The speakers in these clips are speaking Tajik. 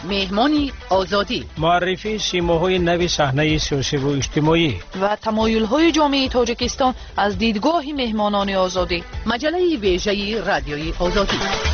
مهمانی آزادی، معرفی سیماهای نوی صحنه سیاسی و اجتماعی و تمایل‌های جامعه تاجیکستان از دیدگاه مهمانان آزادی. مجله ویژه رادیوی آزادی.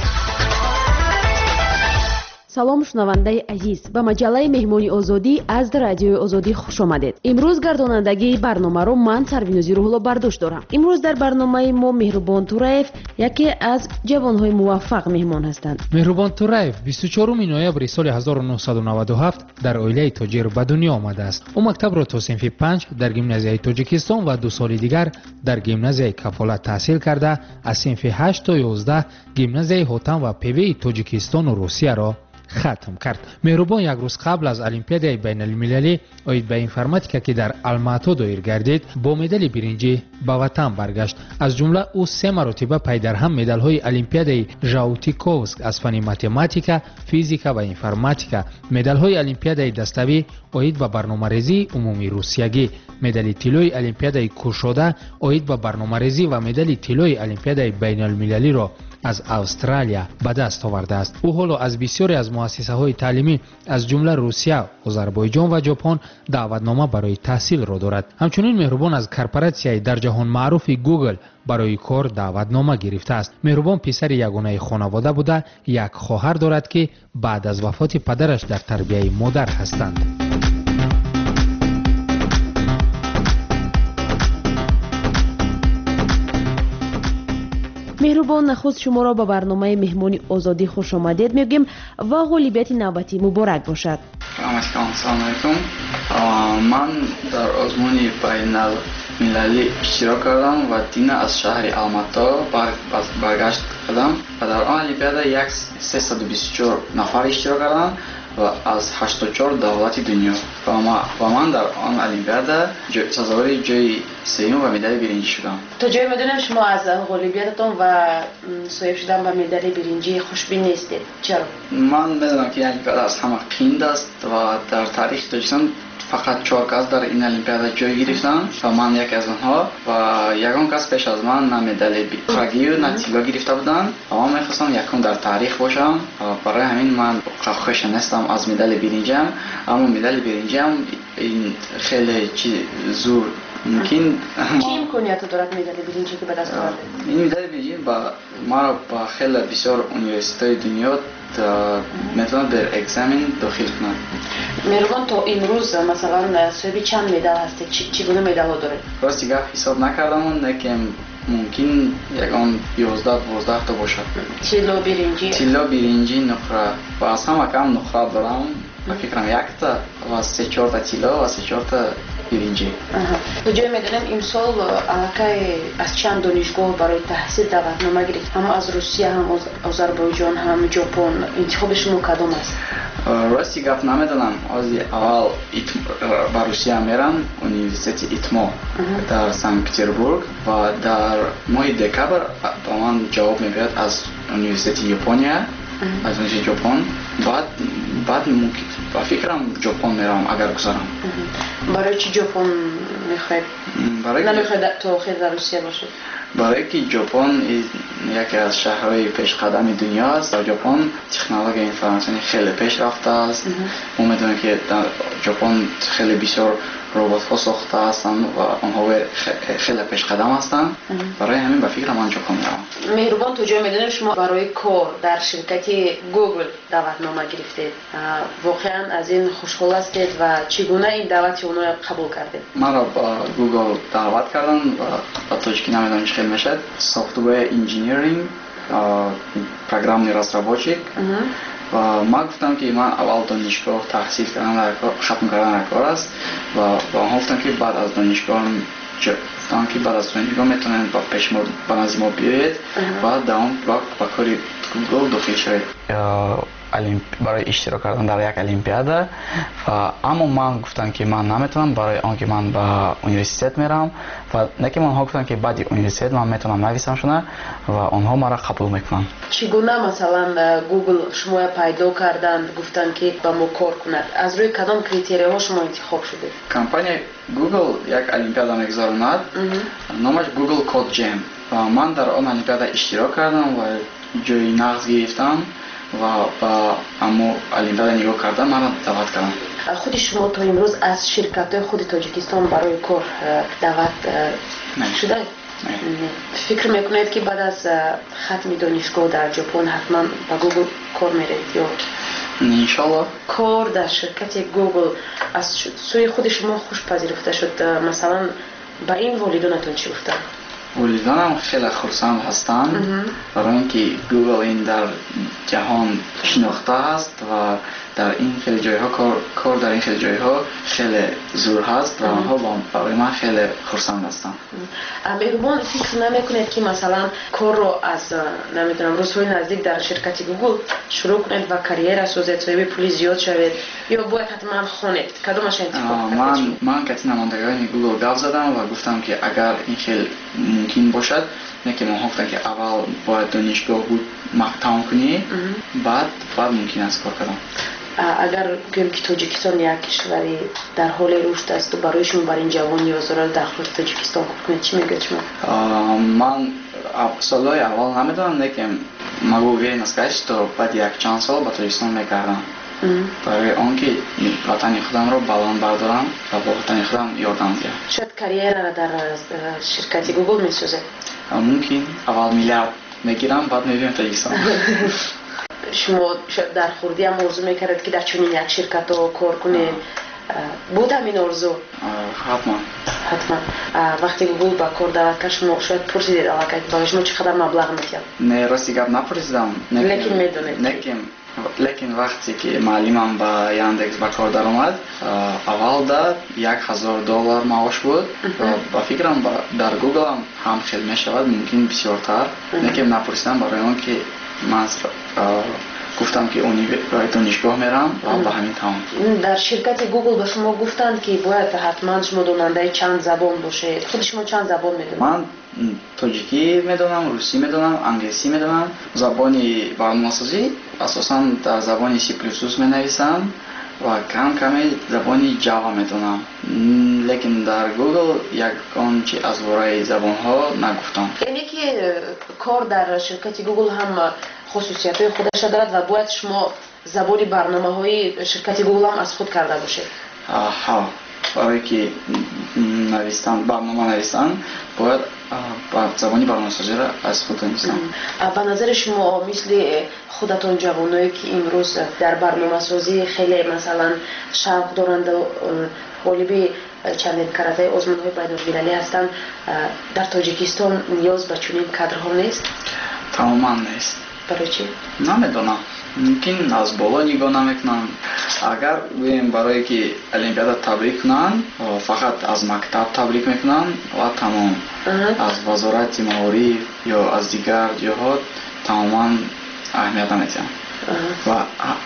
салом шунавандаи азиз, ба маҷаллаи меҳмони озодӣ аз радиои озодӣ хуш омадед. имрӯз гардонандагии барномаро ман сарвинӯзи рӯҳулло бардошт дорам. имрӯз дар барномаи мо меҳрубон тураев яке аз ҷавонҳои муваффақ меҳмон ҳастанд. меҳрубон тураев 24 ноябри соли 1997 дар оилаи тоҷир ба дунё омадааст. ӯ мактабро то синфи 5 дар гимназияи тоҷикистон ва 2 соли дигар дар гимназияи кафолат таҳсил карда, аз синфи 8 то 11 гимназияи ҳотам ва певеи тоҷикистону русияро хатм кард. меҳрубон як рӯз қабл аз олимпиадаи байналмилалӣ оид ба информатика ки дар алмато доир гардид, бо медали биринҷӣ ба ватан баргашт. аз ҷумла ӯ 3 маротиба пайдарҳам медалҳои олимпиадаи жаутиковск аз фани математика, физика ва информатика, медалҳои олимпиадаи dastavӣ оид ба барномарезии умумии русиягӣ, медали тиллои олимпиадаи кушода оид ба барномарезӣ ва медали тиллои олимпиадаи байналмилалиро аз австралия ба даст овардааст. ӯ ҳоло аз бисёре аз муассисаҳои таълимӣ аз ҷумла русия, озарбойҷон ва ҷопон даъватнома барои таҳсилро дорад. ҳамчунин меҳрубон аз корпоратсияи дар ҷаҳон маъруфи Google барои кор даъватнома гирифтааст. меҳрубон писари ягонаи хонавода буда, як хоҳар дорад ки баъд аз вафоти падараш дар тарбияи модар ҳастанд. меҳрубон, нахуст шуморо ба барномаи меҳмони озодӣ хуш омадед мегӯем ва ғолибияти навбатӣ муборак бошад. Assalomu alaykum. Man дар озмуни байналмилалӣ иштирок кардам ва дина аз шаҳри Алмато баргашт кардам. Дар он олимпиада 324 нафар иштирок кардам ва аз 84 давлати дунё. Ва ман дар он олимпиада сазовари ҷои сеюм ва медали биринҷӣ шудам. то ҷои медонем шумо аз ғолибиятатон ва соҳиб шудан ба медали биринҷӣ хушбин нестед. чаро? Ман медонам ки олимпиада аз ҳама қиин аст ва дар таърихи Тоҷикистон фақат 4 кас дар ин олимпиада ҷой гирифтанд ва ман яке аз онҳо ва ягон кас пеш аз ман на медали хурагию на тилло гирифта буданд ва ман мехостам якум дар таърих бошам. барои ҳамин ман хоша нестам аз медали биринҷиам, аммо медали биринҷиам ин хеле зур мумкин чӣ имкониято дорад медали биринҷӣ ки ба даст овардед? ин медали биринҷӣ маро ба хеле бисёр университетҳои дунё метавонад дар экзамен дохил кунад. меҳрубон, то имрӯз масалан соҳиби чанд медал ҳастед? чӣ гуна медалҳо доред? рости гап ҳисоб накардам, лекин мумкин ягон 11-12 та бошад. тилло биринҷӣ? тилло биринҷӣ нуқра ва аз ҳама кам нуқра дорам. ба фикрам 1 та ва 3-4 та тилло ва 3-4 та биринҷӣ. то ҷое медонем имсол аллакай аз чанд донишгоҳ барои таҳсил даъватнома гирифт? ҳам аз русия, ҳам озарбойҷон, ҳам ҷопон. интихоби шумо кадом аст? рости гап намедонам. ози аввал ба русия мерам, университети итмо дар Санкт-Петербург ва дар моҳи декабр ба ман ҷавоб меояд аз университети Япония, аз университети Ҷопон. баъд ба фикрам ҷопон меравам агар гузарам. барои чӣ ҷопон мехоҳед? намехоҳед то охир дар русия бошед? барое ки ҷопон яке аз шаҳрҳои пешқадами дунё аст. дар ҷопон технологияи информатсионӣ хеле пешрафта аст. мо медонем ки дар ҷопон хеле бисёр роботҳо сохта ҳастанд ва онҳо хеле пешқадам ҳастанд. барои ҳамин ба фикра ман ҷопон меравам. меҳрубон, то ҷое медонем шумо барои кор дар ширкати Google даъватнома гирифтед. воқеан аз ин хушҳол ҳастед ва чӣ гуна ин даъвати онҳо қабул кардед? маро ба Google даъват карданд ва ба тоҷикӣ намедонам чӣ хел мешавад. Software Engineering, программный разработчик. ва ман гуфтам ки ман аввал донишгоҳ таҳсил кардан хатм кардан кор аст ва онҳо гуфтанд ки баъд аз донишгоҳ метавонед ба назди мо биёед ва давом ба кори Google дохил шавед барои иштирок кардан дар як олимпиада. аммо ман гуфтам ки ман наметавонам, барои он ки ман ба университет меравам ва лекин онҳо гуфтанд ки баъди университет ман метавонам нависам шуна ва онҳо маро қабул мекунанд. чӣ гуна масалан Google шумоя пайдо карданд, гуфтанд ки ба мо кор кунад? аз рӯи кадом критерияҳо шумо интихоб шудед? компания Google як олимпиада мегузаронад, номаш Google Code Jam ва ман дар он олимпиада иштирок кардам ва ҷои нағз гирифтам ва ба аммо олимпиада нигоҳ карда маро даъват карданд. худи шумо то имрӯз аз ширкатҳои худи тоҷикистон барои кор даъват шудаед? фикр мекунед ки баъд аз хатми донишгоҳ дар ҷопон ҳатман ба Google кор меред ё иншаллоҳ кор дар ширкати Google аз сӯи худи шумо хушпазируфта шуд? масалан ба ин волидонатон чӣ гуфтанд? волидонам хеле хурсанд ҳастанд, барои ин ки Google ин дар ҷаҳон шинохта ҳаст ва дар ин хеле ҷойҳо кор дар ин хеле ҷойҳо хеле зур ҳаст ва онҳо барои ман хеле хурсанд ҳастанд. меҳрубон фикр намекунед ки масалан корро аз намедонам рӯзҳои наздик дар ширкати Google шурӯъ кунед ва карьера созед, соҳиби пули зиёд шавед ё бояд ҳатман хонед? Кадомаш интихоб кардед? ман кати намондагони Google гап задам ва гуфтам ки агар ин хел мумкин бошад, не ки онҳо гуфтанд ки аввал бояд донишгоҳ буд тамом кунӣ, баъд мумкин аст кор кардан. агар гӯем ки тоҷикистон як кишвари дар ҳоли рушд асту барои шумо бар ин ҷавон ниёз дорад дар худи тоҷикистон кор кунед, чӣ мегӯед шумо? ман солҳои аввал намедонам, лекин магу уверен аст то баъди якчанд сол ба тоҷикистон мегардам, барои он ки ватани худамро баланд бардорам ва бо ватани худам ёрдам диҳам. шояд карьерара дар ширкати Google месозед? мумкин аввал миллиард мегирам, баъд мебинем тоҷикистон. шумо дар хурдӣ ҳам орзу мекардед ки дар чунин як ширкато кор кунед? буд ҳамин орзу? ҳатман. вақте Google ба кор даъват кард, шумо шояд пурсидед аллакай барои шумо чӣ қадар маблағ мекард? не, рости гап напурсидам, лекин медонед? лекин вақте ки маълимам ба Яндекс ба кор даромад, аввалда $1000 маош буд ва ба фикрам дар Google ҳам хел мешавад, мумкин бисёртар, лекин напурсидам барои он ки ман гуфтам ки донишгоҳ мерам ва ба ҳамин тамом. дар ширкати Google ба шумо гуфтанд ки бояд ҳатман шумо донандаи чанд забон бошед? худи шумо чанд забон медонед? ман тоҷикӣ медонам, русӣ медонам, англисӣ медонам, забони барномасозӣ асосан дар забони C++ менависам ва каме забони Java медонам, лекин дар Google ягон чи аз вораи забонҳо нагуфтам. яъне ки кор дар ширкати Google ҳам хусусиятҳои худаша дорад ва бояд шумо забони барномаҳои ширкати Google ҳам аз худ карда бошед? ҳа, барое ки барнома навистан бояд забони барномасозиро аз худ навистан. ба назари шумо мисли худатон ҷавоное ки имрӯз дар барномасозӣ хеле масалан шавқ доранду ғолиби чандин каратаи озмунҳои байнулмилалӣ ҳастанд, дар Тоҷикистон ниёз ба чунин кадрҳо нест? тамоман нест. барои чӣ? намедонам, мумкин аз боло нигоҳ намекунанд. агар гӯем барое ки олимпиада табрик кунанд, фақат аз мактаб табрик мекунанд ва тамом, аз вазорати маориф ё аз дигар ҷоҳо тамоман аҳамият намедиҳанд. ва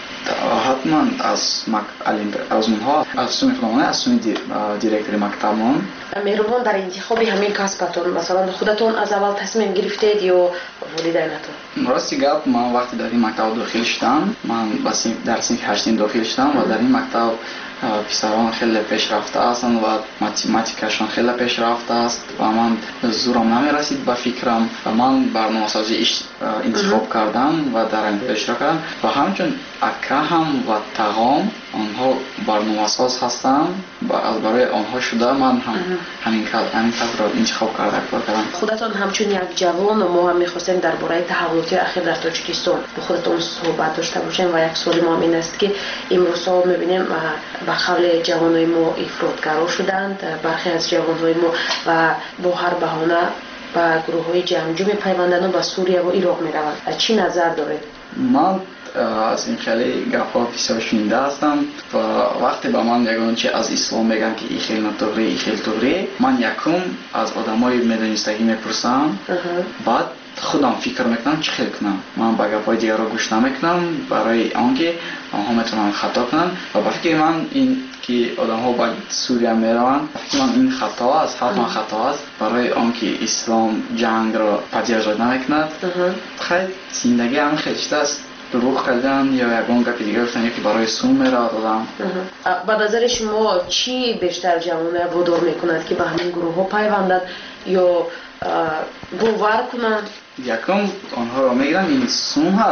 ҳатман аз озмунҳо аз сумми худамона, аз сумми директори мактабмон. меҳрубон, дар интихоби ҳамин касбатон масалан худатон аз аввал тасмим гирифтед ё волидайнатон? рости гап, ман вақте дар ин мактаб дохил шудам, ман дар синфи 8 дохил шудам ва дар ин мактаб писарон хеле пешрафта ҳастанд ва математикашон хеле пешрафта аст ва ман зурам намерасид ба фикрам ва ман барномасозӣ интихоб кардам ва дар олимпиада иштирок кардам ва ҳамчун акаҳам ва тағом онҳо барномасоз ҳастанд. аз барои онҳо шуда ман ҳамин касбро интихоб карда кор кардам. худатон ҳамчун як ҷавон мо ҳам мехостем дар бораи таҳаввулоти ахир дар Тоҷикистон бо худатон суҳбат дошта бошем ва як суоли мо ҳам ин аст ки имрӯзҳо мебинем ба қавли ҷавонои мо ифротгаро шуданд, бархе аз ҷавонҳои мо ва бо ҳар баҳона ба гурӯҳҳои ҷангҷӯ мепайванданд ва ба Сурия ва Ироқ мераванд. чӣ назар доред? ман аз ин хеле гапҳо бисёр шунида ҳастам ва вақте ба ман ягон чи аз ислом мегӯянд ки ин хел нотуғри, ин хел туғри, ман якум аз одамои медонистагӣ мепурсам, баъд худам фикр мекунам чӣ хел кунам. ман ба гапҳои дигарро гӯш намекунам барои он ки онҳо метавонанд хато кунанд ва ба фикри ман ин ки одамҳо ба Сурия мераванд, ба фикри ман ин хато аст, ҳатман хато аст, барои он ки ислом ҷангро паддержоат намекунад. хай зиндагӣ ҳамин хел чизаст, дуруғ кардан ё ягон гапи дигар гуфтан ё ки барои сум меравад одам. ба назари шумо чӣ бештар ҷавонҳоя водор мекунад ки ба ҳамин гурӯҳҳо пайвандад ё бовар кунанд? якум онҳоро мегиранд ин сум ҳаст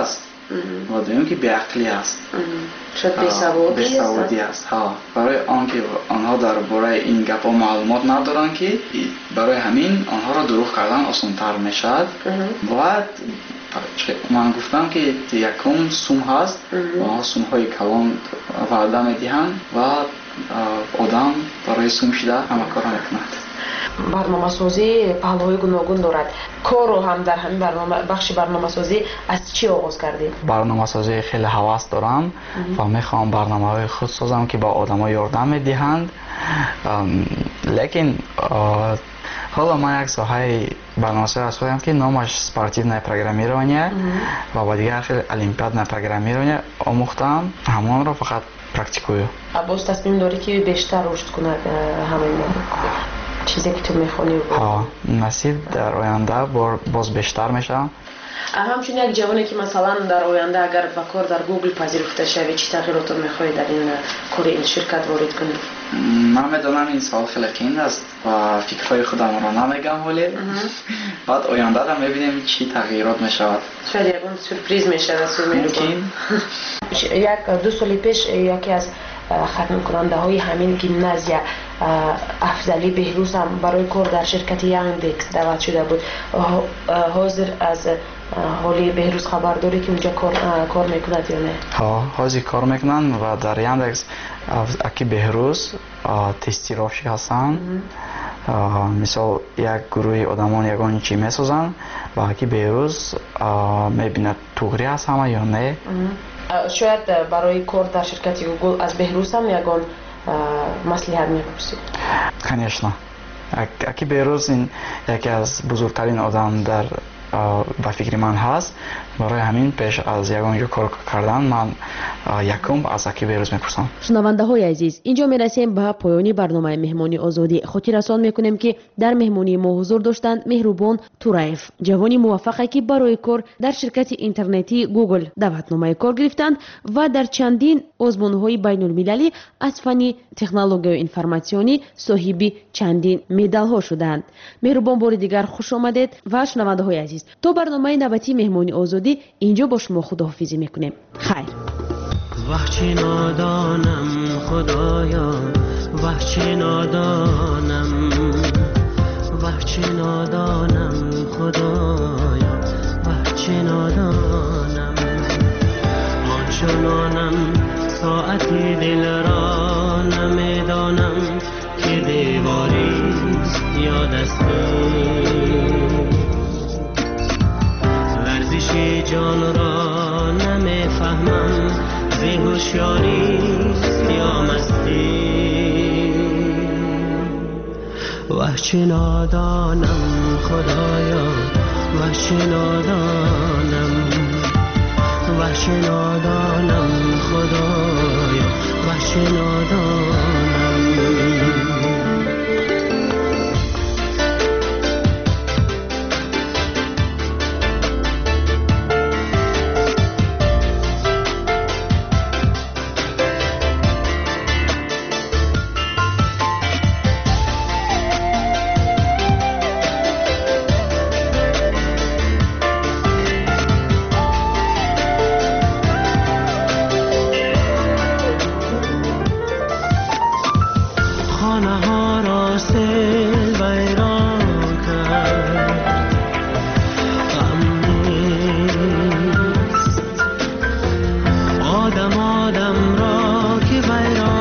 و دوم که بی‌عقلی است. شاید بی‌سوادی است. برای آنکه آنها درباره این گپ‌ها معلومات ندارند که برای همین آنها را دروغ کردن آسان‌تر میشد. بعد من گفتم که یکم سوم هست و سوم‌های کلان وعده می‌دهند و آدم برای سوم شده همه کار می‌کند. برنامه‌سازی پهلوهای گوناگون دارد. کارو هم در همین بخش برنامه‌سازی از چی آغاز کردید؟ برنامه‌سازی خیلی هوس دارم و می‌خوام برنامه‌های خود سازم که با آدم‌ها یاردم می‌دهند. لیکن حالا من یک ساحه برنامه‌سازی از خودم که نامش سپورتیو پروگرامирование و با دیگر خیلی المپیاد پروگرامирование آموختم. همون را فقط پرکتیکویو. باز تصمیم داری که بیشتر رشد کند همین چیزی که تو میخونی؟ نصیب در آینده باز بیشتر میشه. همچنین یک جوانی که مثلا در آینده اگر به کار در گوگل پذیرفته شوی چه تغییراتی میخوای در این کار این شرکت وارد کنی؟ من میدونم این سوال خیلی قیمت است و فکرهای خودم را نمیگم ولی بعد آینده را میبینیم چی تغییرات میشود. شاید یک سورپرایز میشه. ممکن. یک دو سال پیش یکی از ختم کننده های همین گیمنازیا افضلی بهروز هم برای کار در شرکت یانگدکس دعوت شده بود. حاضر از حالی بهروز خبر داری که اونجا کار میکند یا نه؟ حاضر کار میکنن و در یاندکس اکی بهروز تستیرافشی هستن. مثال یک گروه آدمان یگان چی میسازن و اکی بهروز میبیند توغری هست همه یا نه. شاید برای کار در شرکت گوگل از بهروز هم یگان مصلحت میپرسید؟ کنیشنا اکی بهروز این یکی از بزرگترین آدم در با فکر من هست. برای همین پیش از یگان کار کردن من یکم از اکی بهروز میپرسم. شنونده های عزیز، اینجا میرسیم به پایانی برنامه مهمانی آزادی. خاطررسان میکنیم که در مهمانی ما حضور داشتند مهربان تورایف، جوانی موفقی که برای کار در شرکت اینترنتی گوگل دعوتنامه کار گرفتند و در چندین آزمون‌های بین المللی از فن تکنولوژی و اینفورماسیونی صاحب چندین مدال ها شدند. مهربان بار دیگر خوش آمدید و شنونده های عزیز، تا برنامه نوبتی مهمانی آزادی اینجا با شما خداحافظی میکنیم. خیر. وحچه نادانم خدایا، وحچه نادانم، وحچه نادانم خدایا، وحچه نادانم. آنچنانم ساعتی دل را نمیدانم که دیواری یا دستی. لرزش جان را نمیفهمم زی هوشیاری یا مستی. وحچه نادانم خدایا، وحچه نادانم، وحچه نادانم خدایا، وحچه نادانم. آدم را که ویران